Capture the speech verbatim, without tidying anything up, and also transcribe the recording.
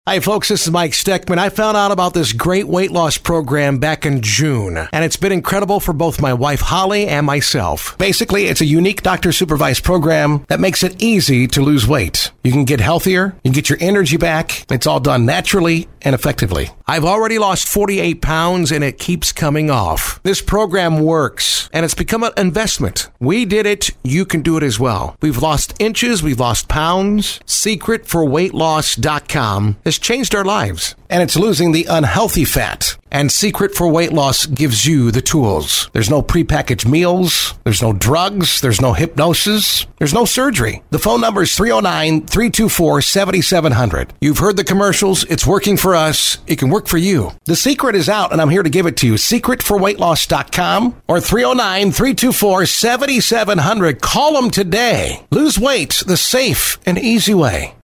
Hi, folks. This is Mike Steckman. I found out about this great weight loss program back in June, and it's been incredible for both my wife, Holly, and myself. Basically, it's a unique doctor-supervised program that makes it easy to lose weight. You can get healthier, you can get your energy back. It's all done naturally and effectively. I've already lost forty-eight pounds, and it keeps coming off. This program works, and it's become an investment. We did it. You can do it as well. We've lost inches. We've lost pounds. secret for weight loss dot com has changed our lives, and it's losing the unhealthy fat. And Secret for Weight Loss gives you the tools. There's no prepackaged meals. There's no drugs. There's no hypnosis. There's no surgery. The phone number is three oh nine, three two four, seven seven zero zero. You've heard the commercials. It's working for us. It can work for you. The secret is out, and I'm here to give it to you. secret for weight loss dot com or three oh nine, three two four, seven seven zero zero. Call them today. Lose weight the safe and easy way.